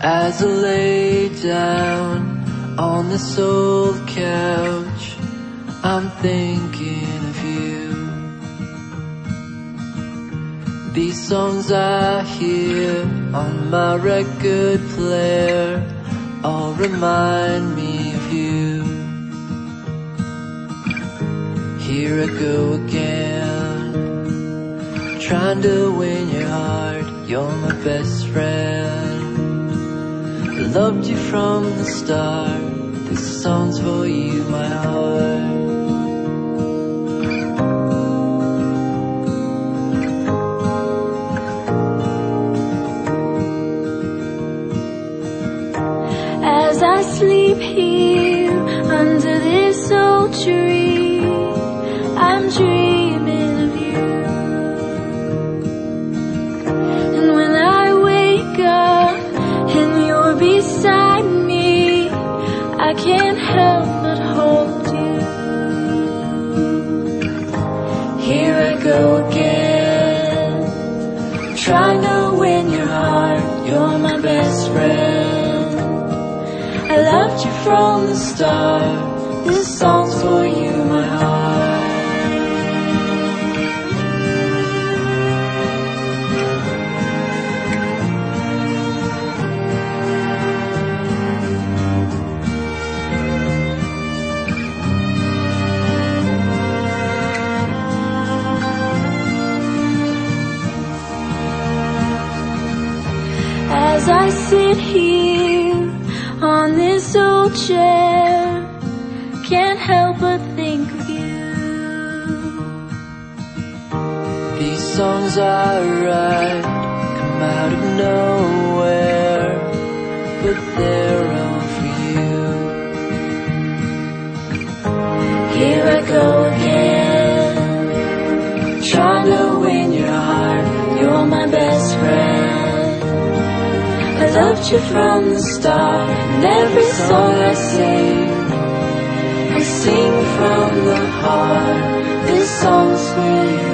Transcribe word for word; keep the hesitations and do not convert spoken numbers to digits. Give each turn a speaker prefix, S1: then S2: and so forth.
S1: As I lay down on this old couch, I'm thinking of you. These songs I hear on my record player all remind me of you. Here I go again, trying to win your heart. You're my best friend. I loved you from the start. This song's for you, my heart.
S2: As I sleep here under this old tree, I'm dreaming of you. And when I wake up and you're beside me, I can't help but hold you. Here I go again, trying to win your heart. You're my best friend. I loved you from the start. This song's for you, my heart. As I sit here on this old chair, can't help but think of you.
S1: These songs I write come out of nowhere, but they're all for you.
S2: Here I go again, trying to win your heart. You're my best friend. I loved you from the start, and every song I sing, I sing from the heart. This song's for you.